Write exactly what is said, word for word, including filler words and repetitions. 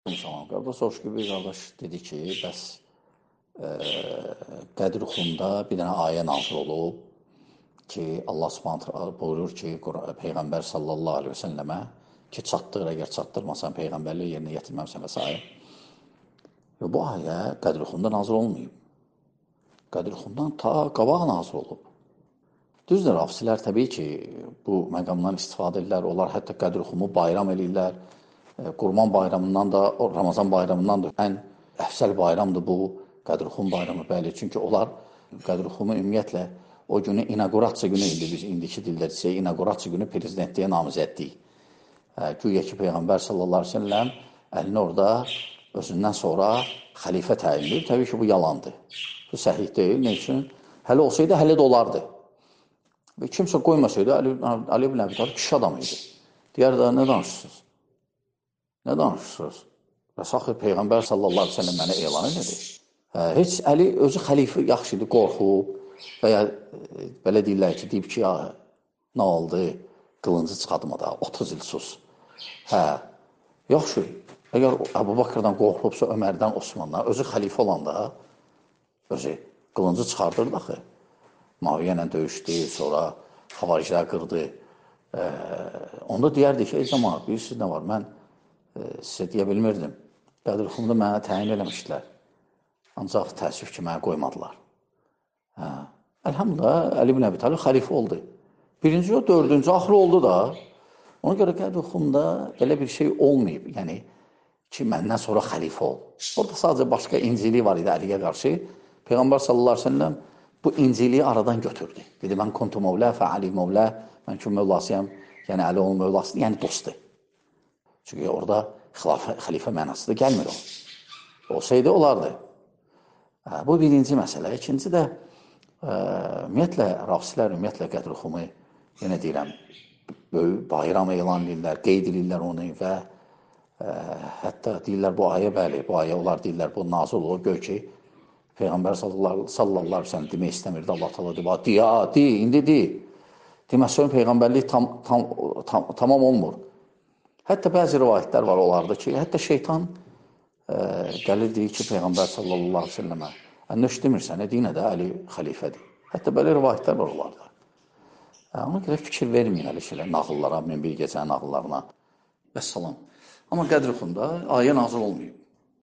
Tamam, qardaş soruş ki, bir qardaş dedi ki, bəs e, Qədir Xunda bir dənə ayə nazil olub ki, Allah Subhanahu buyurur ki, Peyğəmbər sallallahu aleyhi və səlləmə ki, çatdır, əgər çatdırmasan Peyğəmbərliyi yerinə yetirməmsən və s. Bu ayə Qədir Xunda nazil olmayıb. Qədir Xundan ta qabaq nazil olub. Düzdür, rafsilər təbii ki, bu məqamdan istifadə edirlər, onlar hətta Qədir Xumu bayram edirlər. Qurban bayramından da, Ramazan bayramından da ən əfsəl bayramdır bu Qədir-Xum bayramı, bəli. Çünki onlar Qədir-Xumu ümumiyyətlə o günü inaugurasiya günü idi, biz indiki dildə desək, inaugurasiya günü prezidentliyə namizəddik. Güya ki, Peyğəmbər sallallahu aleyhi ve selləm əlini orada özündən sonra xəlifə təyin edir. Təbii ki, bu yalandır. Bu səhih deyil. Ne üçün? Hələ olsaydı, hələ də olardı. Və kimsə qoymasaydı, Ali ibn Əbi Talib kişi adam idi. Digər də nə danışırsınız? Nə danışırsınız? Və saxı Peyğəmbər sallallahu aleyhi ve sellem mənə elan edir. Heç Əli özü xəlifə yaxşıdır, qorxub və ya belə deyirlər ki, deyib ki, ya, nə oldu, qılıncı çıxadıma da, otuz il sus. Hə, yaxşı, əgər Əbu Bakırdan qorxubsa, Ömərdən, Osmandan, özü xəlifə olanda, özü qılıncı çıxardırdı axı. Muaviyyə ilə döyüşdü, sonra xavaricilər qırdı. E, onda deyərdi ki, ey zaman, bilirsiniz nə var, mən sizə deyə bilmirdim. Qədir-Xumda mənə təyin eləmişdilər. Ancaq təəssüf ki, mənə qoymadılar. Hə. Əlhamdülillah, Əli ibn Əbi Talib xəlifə oldu. Birinci o, dördüncü, axırı oldu da. Ona görə Qədir-Xumda belə bir şey olmayıb. Yəni ki, məndən sonra xəlifə ol. Orada sadəcə başqa inciliyi var idi Əliyə qarşı. Peyğəmbər sallallahu aleyhi ve sellem bu inciliyi aradan götürdü. Dedi, mən kontu mövlə, fəali mövlə, mən ki, mövlasıyam, yəni Əli onun mövlasıdır, yəni dostdur. Çünki orada xilafə, xəlifə mənası da gəlmir o. Olsaydı, olardı. Bu birinci məsələ. İkinci də, ə, ümumiyyətlə, rafsilər, ümumiyyətlə Qədir-Xumu, yenə deyirəm, böyük bayram elan edirlər, qeyd edirlər onu və ə, hətta deyirlər, bu ayə bəli, bu ayə onlar deyirlər, bu nazil olur, gör ki, Peyğəmbər sallallahu aleyhi ve sellem demək istəmirdi, Allah təala deyir, deyə, de, indi de. Deməsən, Peyğəmbərlik tam, tam, tam, tamam olmur. Hətta bəzi rivayətlər var onlarda ki, hətta şeytan e, gəlir deyir ki, Peyğəmbər sallallahu aleyhi ve sellemə nöş demirsən, edinə də Əli xəlifədir. Hətta belə rivayətlər var onlarda. E, ona görə fikir verməyin elə şeylər, nağıllara, min bir gecənin nağıllarına. Vəssalam. Amma Qədir-Xumda ayə nazil olmayıb.